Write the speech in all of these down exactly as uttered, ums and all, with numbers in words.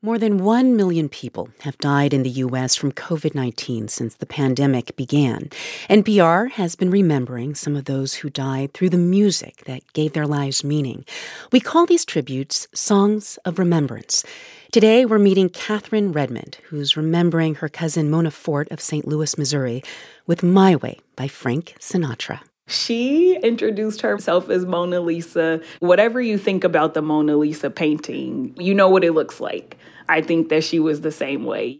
More than one million people have died in the U S from covid nineteen since the pandemic began. N P R has been remembering some of those who died through the music that gave their lives meaning. We call these tributes Songs of Remembrance. Today, we're meeting Catherine Redmond, who's remembering her cousin Mona Fort of Saint Louis, Missouri, with My Way by Frank Sinatra. She introduced herself as Mona Lisa. Whatever you think about the Mona Lisa painting, you know what it looks like. I think that she was the same way.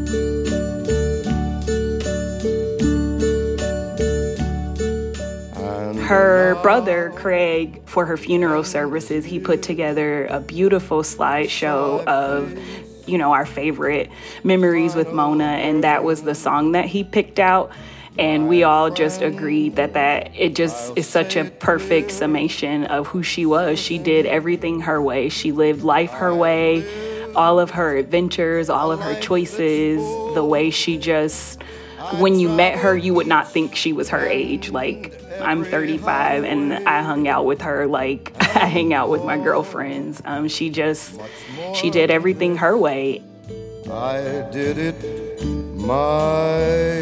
Her brother, Craig, for her funeral services, he put together a beautiful slideshow of, you know, our favorite memories with Mona, and that was the song that he picked out. And we all just agreed that that it just is such a perfect summation of who she was. She did everything her way. She lived life her way. All of her adventures, all of her choices, the way she just, when you met her, you would not think she was her age. Like, I'm thirty-five and I hung out with her like I hang out with my girlfriends. Um, she just, she did everything her way. I did it my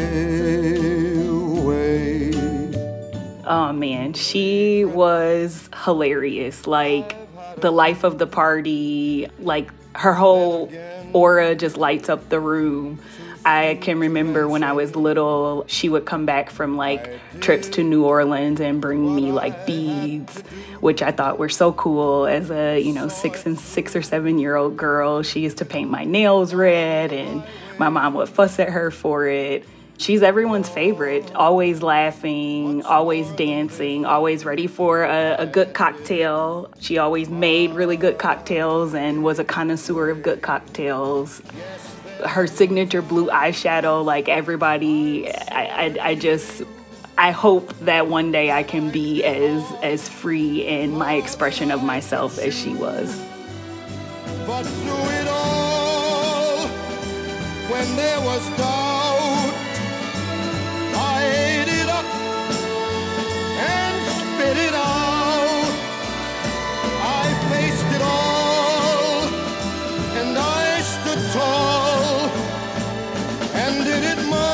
way. Oh man, she was hilarious. Like, the life of the party, like, her whole aura just lights up the room. I can remember when I was little, she would come back from like trips to New Orleans and bring me like beads, which I thought were so cool as a, you know, six and six or seven year old girl. She used to paint my nails red and my mom would fuss at her for it. She's everyone's favorite, always laughing, always dancing, always ready for a, a good cocktail. She always made really good cocktails and was a connoisseur of good cocktails. Her signature blue eyeshadow, like everybody, I, I, I just, I hope that one day I can be as, as free in my expression of myself as she was. But through it all, when there was doubt, I ate it up and spit it out. I faced it all and I stood tall and did it my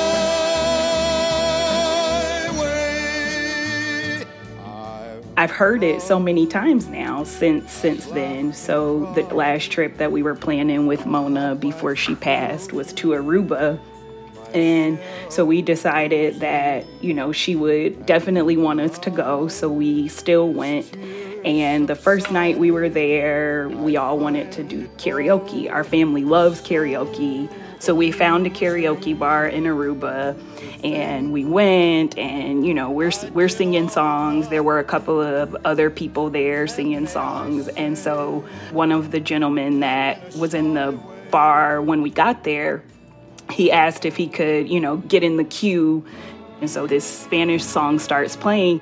way. I've, I've heard it so many times now since since then. So the last trip that we were planning with Mona before she passed was to Aruba. And so we decided that, you know, she would definitely want us to go. So we still went. And the first night we were there, we all wanted to do karaoke. Our family loves karaoke. So we found a karaoke bar in Aruba and we went and, you know, we're we're singing songs. There were a couple of other people there singing songs. And so one of the gentlemen that was in the bar when we got there, he asked if he could, you know, get in the queue. And so this Spanish song starts playing.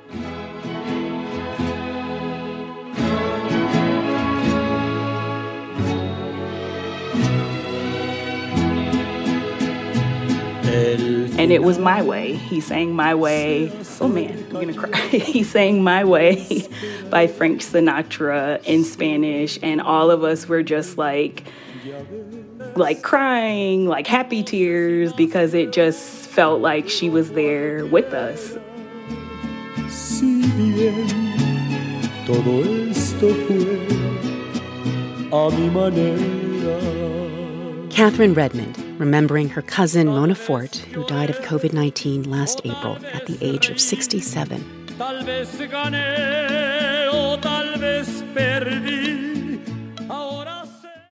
And it was My Way. He sang My Way. Oh man, I'm gonna cry. He sang My Way by Frank Sinatra in Spanish. And all of us were just like, like crying, like happy tears, because it just felt like she was there with us. Si bien todo esto fue a mi manera. Catherine Redmond, remembering her cousin Mona Fort, who died of covid nineteen last April at the age of sixty-seven. Tal vez gané